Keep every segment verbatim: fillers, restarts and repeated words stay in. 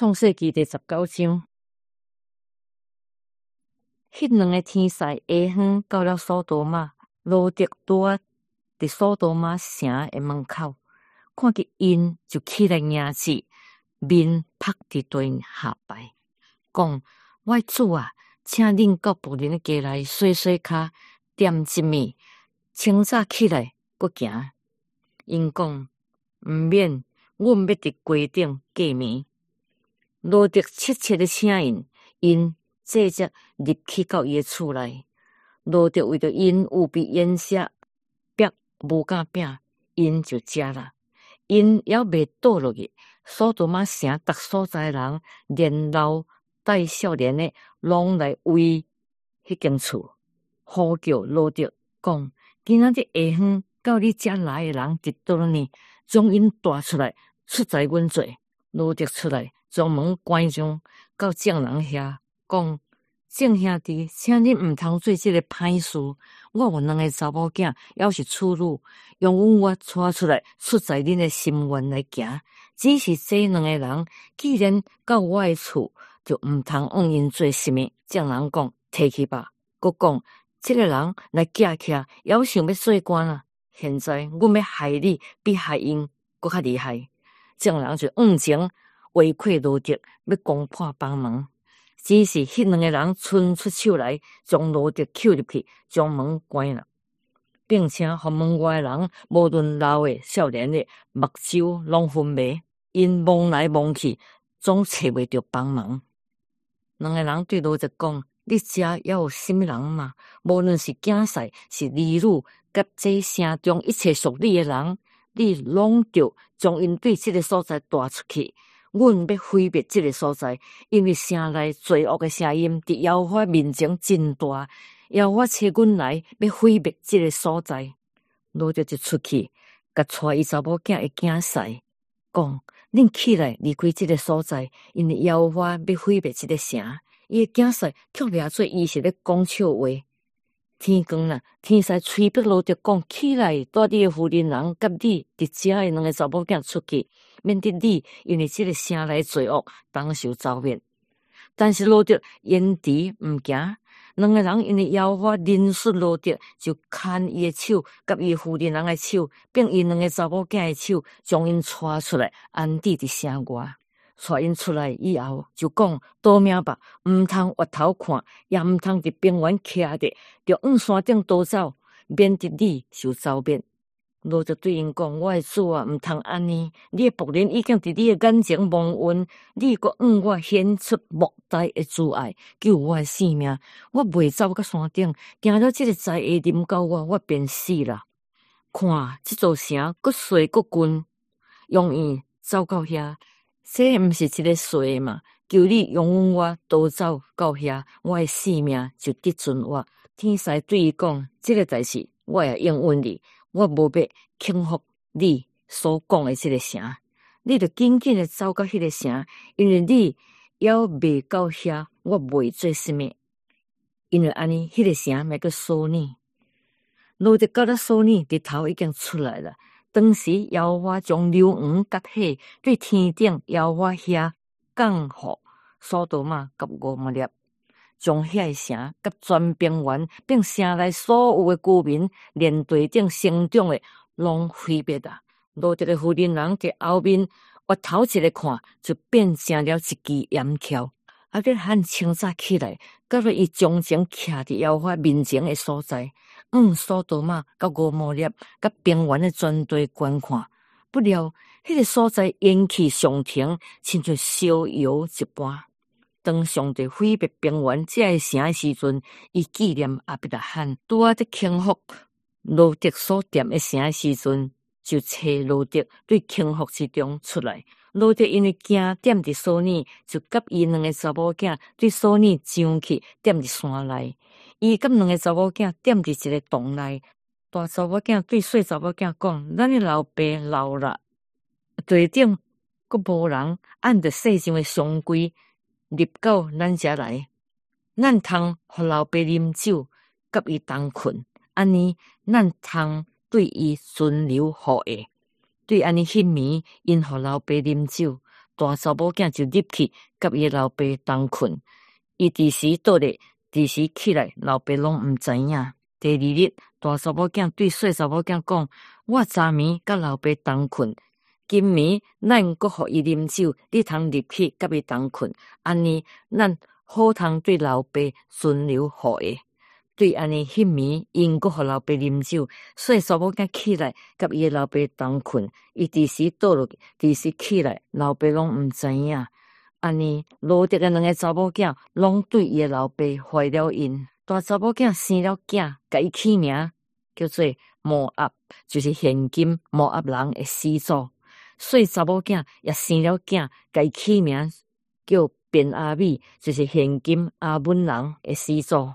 创世纪第十九章，迄两个天使下昏到了索多玛，罗得拄啊伫索多玛城的门口，看见因就起来迎旨，面伏伫地下拜，讲：我的主啊，请恁到仆人的家来洗洗骹，点一面，清早起来搁行。因讲：毋免，阮要伫街顶过暝。罗得切切的请因，因这才入去到伊的厝内。罗得为着因有比宴色逼无敢饼，因就食啦。因还未倒落去，索多玛城逐所在人，连老带少年的，拢来围迄间厝，呼叫罗得讲：今仔日下昏到你遮来的人伫倒呢？将因带出来，出在阮做。罗得出来，将门关上，到众人遐讲：众兄弟，请恁毋通做即个歹事。我有两个查某囝，还是处女，用阮我带出来，出在恁的心愿来行。只是这两个人，既然到我的厝，就毋通往因做什么。众人讲：摕去吧。佮讲：这个人来寄起，还想要做官啊！现在阮要害你，比害因搁较厉害。众人就往前围困罗得，要攻破房门。只是迄两个人伸出手来，将罗得扣入去，将门关了，并且互门外的人，无论老的、少年的，目睭拢昏迷。因望来望去，总找袂着帮忙。两个人对罗得讲：你遮还有什么人吗？无论是囝婿，是儿女，甲这城中一切属你的人，你拢着将因对这个所在带出去。阮要毁灭这个所在，因为城内罪恶的声音伫耶和华面前真大。耶和华找阮来，要毁灭这个所在。罗得就出去，甲带伊查某囝的囝婿讲：恁起来离开这个所在，因为耶和华要毁灭这个城。伊的囝婿却掠做伊是咧讲笑话。天光啦，天使催逼罗得讲：起来，带你的夫人人甲你伫遮的两个查某囝出去，免得你因为这个城内罪恶当受遭灭。但是罗得坚持毋行。两个人因为耶和华认识罗得，就牵伊的手，甲伊夫人人的手，并伊两个查某囝的手，将因带出来，安置伫城外。带因出来以后，就讲：逃命吧，毋通回头看，也毋通伫边缘徛着，着往山顶逃走，免得你受遭灭。罗得对因讲：我的主啊，毋通安尼，你的仆人已经伫你的眼前蒙恩，你阁向我显出莫大的慈爱，救我的性命。我袂走到山顶，行了这个灾厄临到我，我便死啦。看，这座城阁衰阁近，容易走到遐，这毋是一个衰嘛？求你容我逃走到遐，我的性命就得存活。天使对伊讲：这个代志我也应允你。我无要轻忽你所讲的这个城，你着紧紧的走到迄个城，因为你还未到遐，我袂做什么。因为安尼，迄个城咪个锁呢。罗得到了锁呢，日头已经出来了。当时耶和华将硫黄甲火对天顶耶和华遐降雨，索多玛甲蛾摩列，将遐个城甲全平原，并城内所有的居民，连地顶生长的，拢毁灭啊！罗得的夫人人伫后面，我头一个看，就变成了一支岩条。啊！要喊清早起来，到了伊从前徛伫耶和华面前的所在，往索多玛甲蛾摩列甲平原的全地观看，不料迄个所在烟气上腾，亲像烧油一般。当上帝毁灭平原这个城的时阵，伊纪念阿伯拉罕，拄啊伫庆福罗得所踮的城的时阵，就找罗得对庆福之中出来。罗得因为惊踮伫所里，就甲伊两个查某囝对所里上去踮伫山内。伊甲两个查某囝踮伫一个洞内。大查某囝对小查某囝讲：咱的老爸老了，地顶阁无人按着世上的上规入到咱遮来，咱通互老爸啉酒，甲伊同困，安尼咱通对伊存留好意。对安尼迄暝，因互老爸啉酒， 大查某囝就入去，甲伊老爸同困。伊伫时倒咧，伫时起来，老爸拢毋知影。第二日，大查某囝对细查某囝讲：我昨暝甲老爸同困，今暝咱阁互伊啉酒，你通入去甲伊同困，安尼咱好通对老爸存留好诶。对安尼，迄暝因阁互老爸啉酒，细查某囝起来甲伊诶老爸同困，伊伫时倒落，伫时起来，老爸拢毋知影。安尼，罗德诶两个查某囝拢对伊诶老爸怀了因。大查某囝生了囝，甲伊起名叫做摩押，就是现今摩押人诶始祖。细查某囝也生了囝，甲伊起名叫便阿米，就是现今阿门人诶始祖。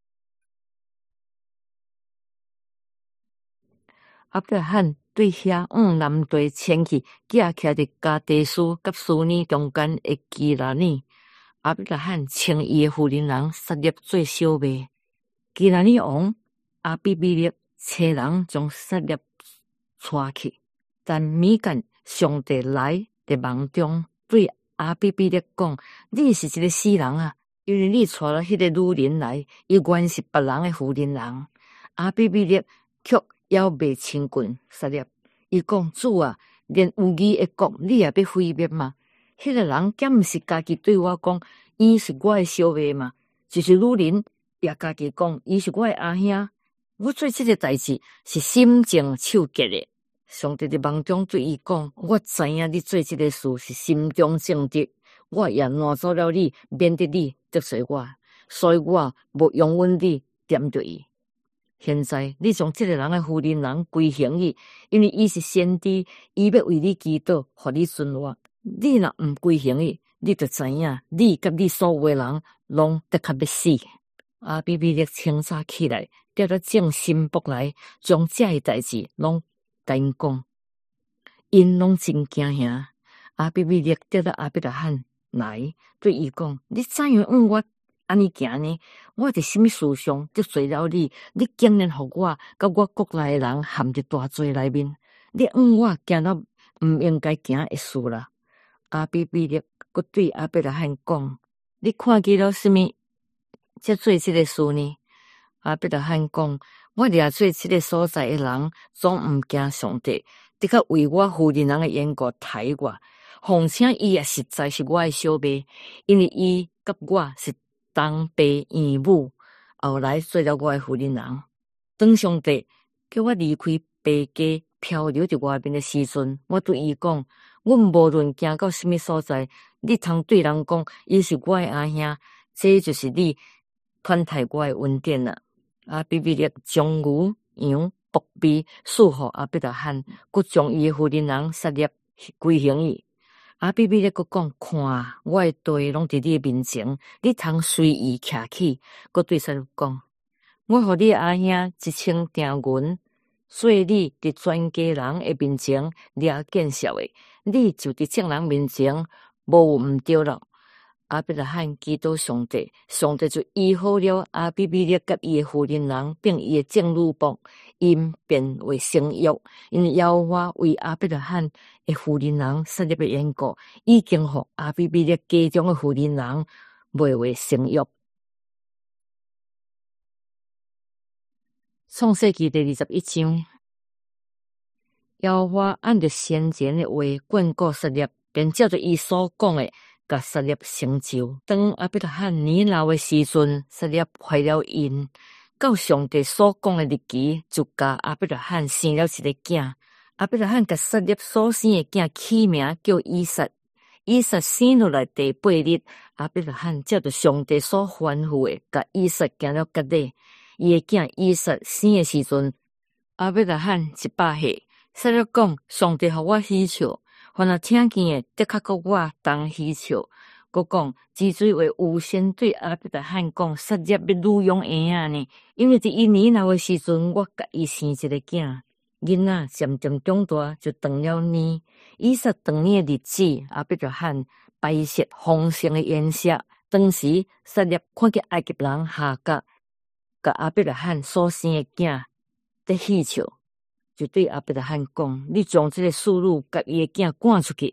亚伯拉罕对遐往南地迁去，架徛伫加地斯甲苏尼中间诶基拉尼。亚伯拉罕请伊诶妇人人撒列做小妹。基拉尼王阿比比勒找人将撒列带去，但米干上帝来伫梦中对阿比比勒讲：你是一个死人啊！因为你带了迄个女人来，伊原是别人诶妇人人。阿比比勒却要卖亲棍撒列，伊讲：主啊，连有义诶国你也要毁灭吗？迄个人敢毋是家己对我讲，伊是我诶小妹吗？就是女人也家己讲，伊是我诶阿兄。我做这个代志是心情手结诶。上帝伫梦中对伊讲：我知影你做这个事是心中正直，我也拿走了你，免得你得罪我，所以我无永远地点着伊。现在你将这个人诶妇人人归降伊，因为伊是先知，伊要为你祈祷，互你顺我。你若毋归降伊，你就知影，你甲你所有诶人拢得较要死。阿比比勒清早起来，调到正心卜来，将这诶代志拢甲因讲，因拢真惊吓。阿比比勒调到亚伯拉罕来，对伊讲：你怎样往我安尼行呢？我伫什么事上得罪了你？你竟然互我甲我国内诶人陷伫大罪内面，你往我行到毋应该行诶事啦。阿比比勒佫对亚伯拉罕讲：你看见了什么才做这个事呢？亚伯拉罕讲：我掠做这个所在诶人，总毋惊上帝，的确为我妇人人诶缘故抬我。况且伊也实在是我诶小妹，因为伊甲我是同爸异母，后来做了我诶妇人人。当上帝叫我离开爸家，漂流伫外面诶时阵，我对伊讲：阮无论行到什么所在，你通对人讲，伊是我诶阿兄，这就是你款待我诶恩典啦。阿比比勒将牛羊卜米赐予亚伯拉罕，佮将伊诶妇人人撒列归降伊。阿比比勒佮讲：看，我诶地拢伫你诶面前，你通随意徛起。佮对撒列讲：我互你阿兄一千订银，所以你伫全家人诶面前掠见笑诶，你就伫众人面前无有毋对了。亚伯拉罕祈祷上帝，上帝就医好了阿比比勒甲伊诶妇人人，并伊诶正女仆，因便为生育。因为耶和华为亚伯拉罕诶妇人人撒列诶缘故，已经互阿比比勒家中诶妇人人袂为生育。创世纪第二十一章，耶和华按着先前诶话眷顾撒列，便照着伊所讲诶。甲撒列成就。当亚伯拉罕年老诶时阵，撒列怀了孕，到上帝所讲诶日期，就甲亚伯拉罕生了一个囝。亚伯拉罕甲撒列所生诶囝起名叫以撒。以撒生落来第八日，亚伯拉罕照着上帝所吩咐诶，甲以撒行了割礼。伊诶囝以撒生诶时阵，亚伯拉罕一百岁。撒列讲：上帝互我喜笑。凡若听见诶，的确甲我同喜笑。佮讲，之水为有先对亚伯拉罕讲，撒列要女养婴仔呢，因为伫伊年老诶时阵，我甲伊生一个囝。囡仔渐渐长大，就长了年。以撒长年诶日子，亚伯拉罕摆设丰盛诶宴席。当时撒列看见埃及人夏甲，甲亚伯拉罕所生诶囝得喜笑。就对亚伯拉罕讲：你将这个妇女甲伊诶囝赶出去，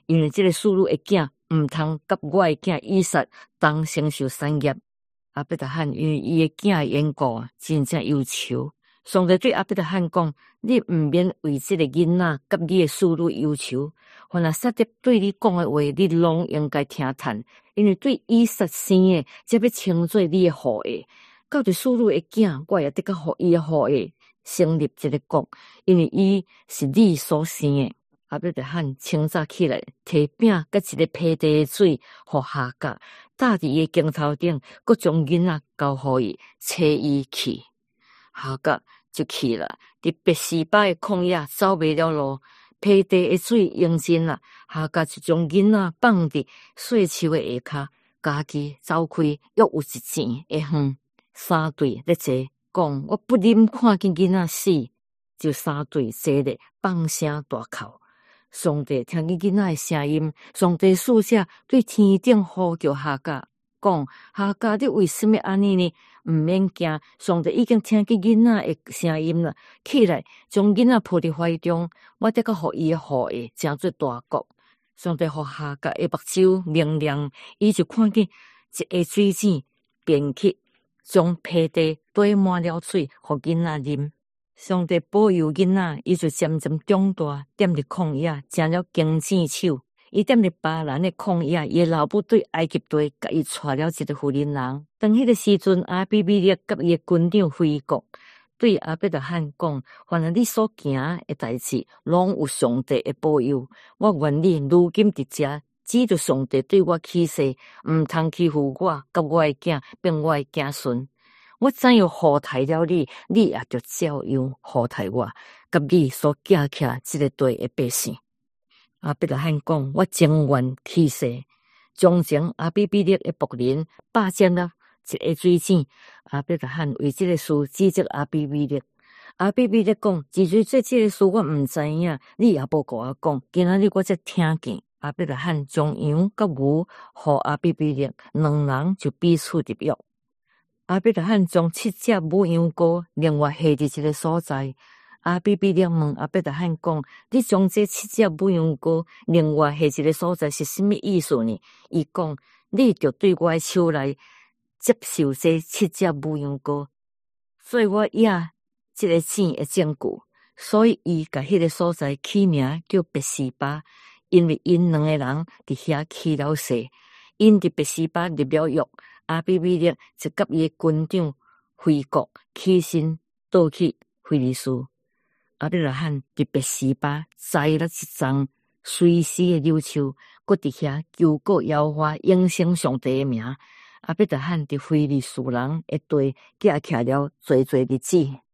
因为这个属女的囝毋通甲我的囝以撒同承受产业。亚伯拉罕因为伊的囝的缘故真正忧愁。上帝对亚伯拉罕讲：你毋免为这个囡仔甲你的属女忧愁，凡若撒旦对你讲的话，你拢应该听叹，因为对以撒生的，则要称作你的后裔。到底属女的囝，我也得甲互伊的后裔成立这个国，因为伊是你所生的。亚伯拉罕清早起来，摕饼甲一个披地的水，互夏甲搭伫伊的肩头顶，佮将囡仔交互伊，找伊去。夏甲就去了，伫别是巴的旷野走袂了路，披地的水用尽了，夏甲就将囡仔放伫细树的下骹，家己走开，约有一前的远。三队咧坐，讲我不忍看见囡仔死，就三队坐咧放声大哭。上帝听见囡仔的声音，上帝使者对天顶呼叫夏甲，讲夏甲，你为什么安尼呢？毋免惊，上帝已经听见囡仔的声音了。起来，将囡仔抱伫怀中，我得个互伊的后裔成做大国。上帝互夏甲的目睭明亮，伊就看见一个水井便去，将披地堆满了水，互囡仔啉。上帝保佑囡仔，伊就渐渐长大，踮伫旷野，成了经井手。伊踮伫巴兰的旷野，伊老母对埃及地，甲伊娶了一个妇人人。当迄个时阵，亚比米勒甲伊的军长回国，对亚伯拉罕讲：凡是你所行的代志，拢有上帝的保佑。我愿你如今伫遮，只着上帝对我起誓，毋通欺负我，甲我的囝，并我的子孙。我怎样祸害了你，你也着照样祸害我，甲你所寄起这个地的百姓。亚伯拉罕讲：我情愿起誓。从前亚比米勒的仆人霸占了一个水井，亚伯拉罕为这个事指责亚比米勒。亚比米勒讲：至于做这个事，我毋知影，你也无甲我讲，今仔日我才听见。亚伯拉罕将羊甲牛互亚比米勒，两人就彼此入约。亚伯拉罕将七只母羊羔另外下伫一个所在。亚比米勒问亚伯拉罕讲：你将这七只母羊羔另外下一个所在是什么意思呢？伊讲：你着对我的手来接受这七只母羊羔，所以我也这个井的证据。所以伊甲迄个所在起名叫别是巴，因为因两个人伫遐起了誓。因伫别是巴入了约，亚比米勒就甲伊的军长回国，起身倒去非利士。亚伯拉罕伫别是巴栽了一丛随时的柳树，搁伫遐求告耶和华永生上帝的名。亚伯拉罕伫非利士人的地寄徛了侪侪日子。